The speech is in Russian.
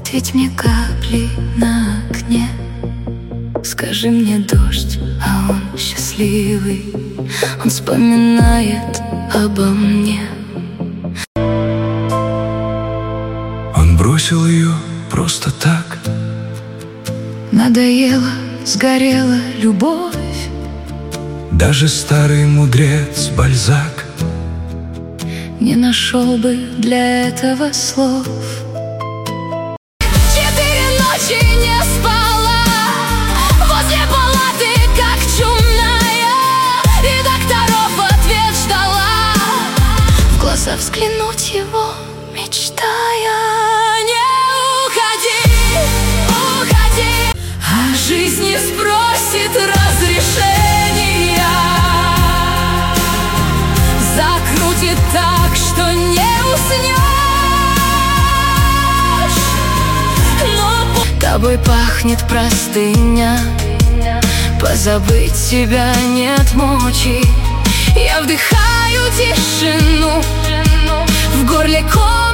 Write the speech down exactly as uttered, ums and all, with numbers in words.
Ответь мне капли на окне. Скажи мне дождь, а он счастливый, он вспоминает обо мне. Он бросил ее просто так. Надоела, сгорела любовь. Даже старый мудрец Бальзак не нашел бы для этого слов. Четыре ночи не спала возле палаты, как чумная, и докторов ответ ждала, в глаза взглянуть его мечтая. Не уходи, уходи, а жизнь не спросит разрешения, закрутит так, что не уснешь. Но тобой пахнет простыня, позабыть тебя нет мочи. Я вдыхаю тишину, в горле ком.